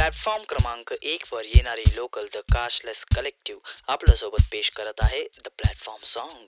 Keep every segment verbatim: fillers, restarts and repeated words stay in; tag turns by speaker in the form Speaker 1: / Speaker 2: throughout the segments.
Speaker 1: Platform क्रमांक एक वर येणारी लोकल द कास्टलेस कलेक्टिव्ह आपल्यासोबत पेश करत आहे द प्लॅटफॉर्म सॉन्ग.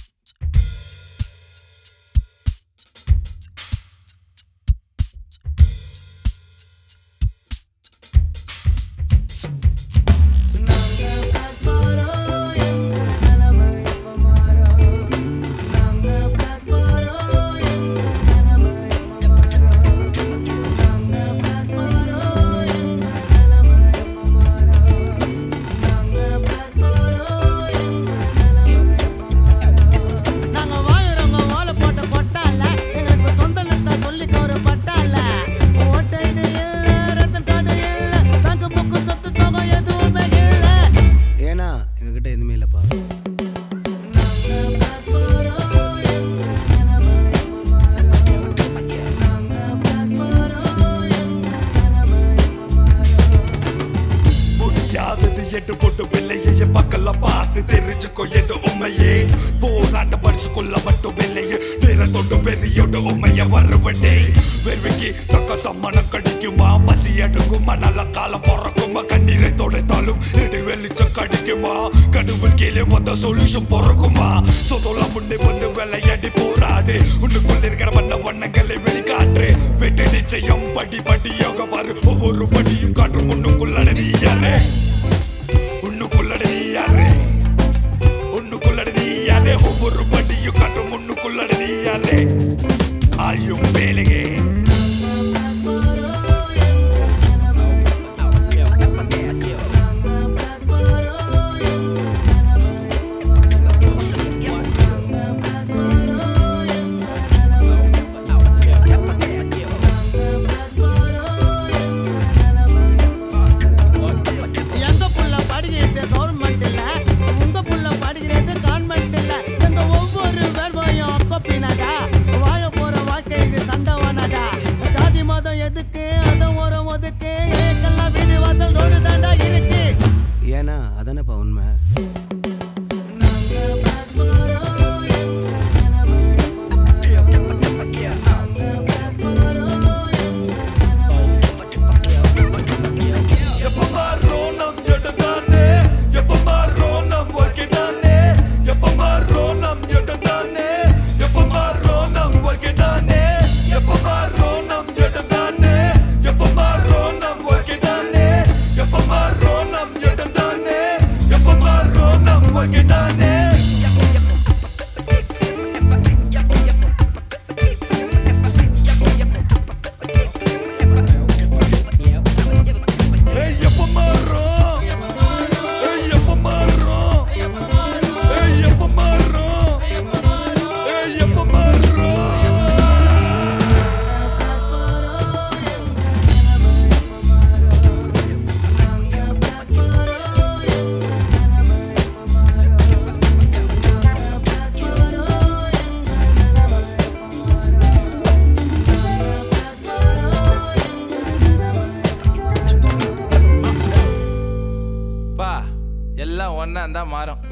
Speaker 2: பார்த்து தெரிஞ்சுக்கோ எது உண்மையே போராட்ட பரிசுக்குள்ள மட்டும் வெள்ளையே வேற தொட்டு வெறியோட உண்மைய வருவடே வெறுவிக்கு தக்க சம்மணம் கிடைக்குமா பசி எடுக்குமா நல்ல காலம் பிறக்குமா கண்ணீரை தொடைத்தாலும் ரெண்டு வெளிச்சம் கிடைக்குமா கடவுள் கீழே வந்த சொல்யூஷன் பிறக்குமா சொதோல முன்னே வந்து விளையாடி போராடு உன்னுக்குள்ள இருக்கிற வண்ண வண்ணங்களை வெளிக்காற்று வெற்றி நிச்சயம் படி படி யோக பாரு ஒவ்வொரு படியும் காற்று முன்னுக்குள்ள நீ யாரே உன்னுக்குள்ள நீ யாரே உன்னுக்குள்ள நீ யாரே ஒவ்வொரு படியும் காற்று முன்னுக்குள்ள நீ யாரே ஆயும் வேலையே
Speaker 3: ஏன்னா அதானப்பா உண்மை.
Speaker 4: எல்லாம் ஒன்னா இருந்தா மாறும்.